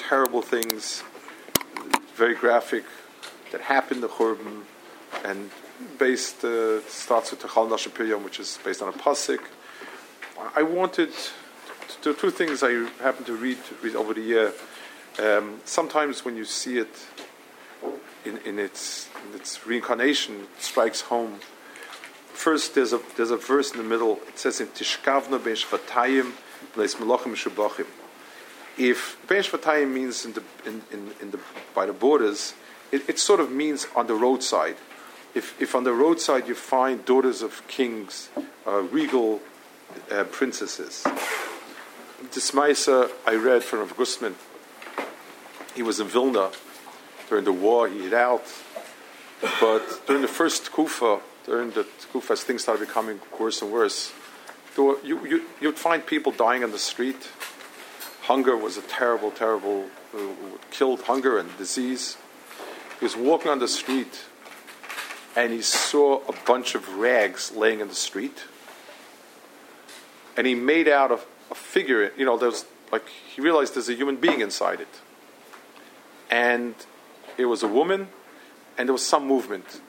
terrible things, very graphic, that happened in the Churban, and based starts with Techal Nashim Piryam, which is based on a pasuk. I wanted to two things I happened to read over the year. Sometimes when you see it in its reincarnation, it strikes home. First, there's a verse in the middle. It says in Tishkavna ben Shvatayim leis Melachim Shubachim. If ben Shvatayim means in the by the borders, it sort of means on the roadside. If on the roadside you find daughters of kings, regal princesses. This Maisa I read from Rav Gustman. He was in Vilna during the war. He hid out, but during the first Kufa, as things started becoming worse and worse, you'd find people dying on the street. Hunger was a terrible, killed hunger and disease. He was walking on the street, and he saw a bunch of rags laying in the street, and he made out a figure. He realized there's a human being inside it, and it was a woman, and there was some movement.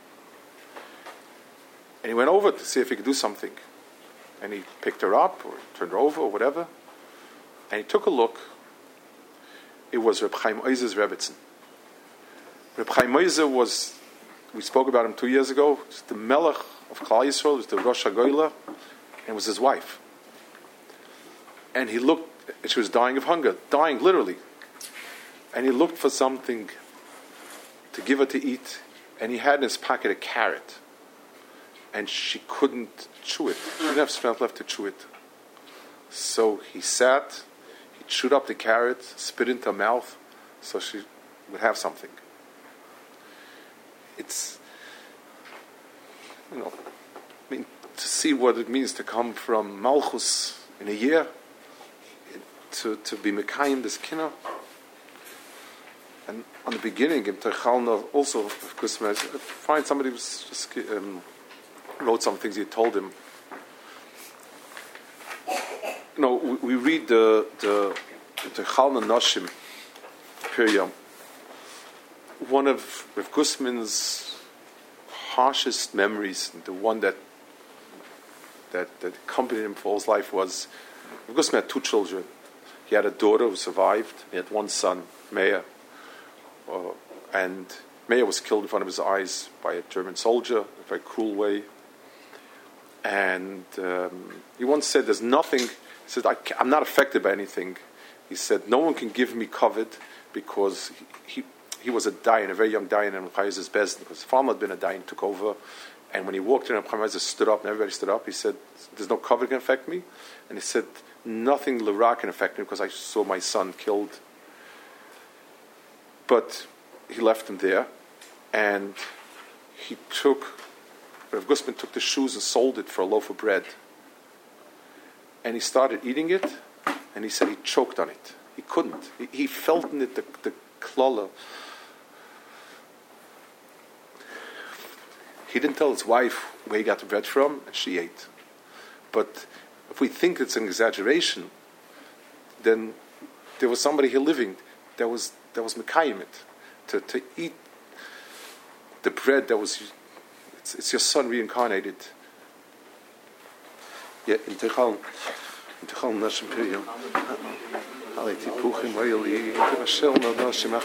And he went over to see if he could do something. And he picked her up, or turned her over, or whatever. And he took a look. It was Reb Chaim Oiz's Rebbetzin. Reb Chaim Oizer we spoke about him 2 years ago, was the Melech of Klal Yisrael, was the Rosh HaGoyla, and was his wife. And he looked, she was dying of hunger, dying literally. And he looked for something to give her to eat, and he had in his pocket a carrot. And she couldn't chew it. She didn't have strength left to chew it. So he sat, he chewed up the carrot, spit into her mouth, so she would have something. It's, to see what it means to come from Malchus in a year, to be Mekayim this Kinah. And on the beginning, in Techalna, also, of course, I find somebody was just wrote some things he told him. We read the Techalna Nashim Piryam. One of Rav Gustman's harshest memories, the one that accompanied him for all his life, was Rav Gustman had two children. He had a daughter who survived. He had one son, Meir. And Meir was killed in front of his eyes by a German soldier in a very cruel way. And he once said, "There's nothing." He said, "I'm not affected by anything." He said, "No one can give me covet because he was a dayan, a very young dayan, and Chayez's best because his father had been a dayan, took over. And when he walked in, Chayez stood up, and everybody stood up. He said, "There's no covet can affect me." And he said, "Nothing l'ra can affect me because I saw my son killed." But he left him there, and Rav Gustman took the shoes and sold it for a loaf of bread. And he started eating it, and he said he choked on it. He couldn't. He felt in it the klala. He didn't tell his wife where he got the bread from, and she ate. But if we think it's an exaggeration, then there was somebody here living that was Mekayim it. To eat the bread that was, it's your son reincarnated. Yeah, in Techal Nashim Piryam.